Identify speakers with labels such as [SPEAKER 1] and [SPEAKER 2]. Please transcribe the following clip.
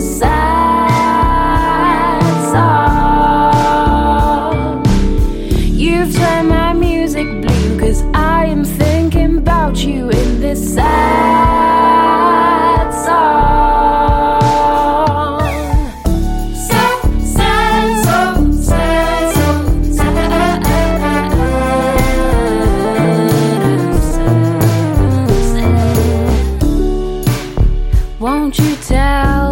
[SPEAKER 1] sad song. You've turned my music blue, 'cause I am thinking about you in this sad song. Sad, sad, so sad, so sad, sad, sad. Won't you tell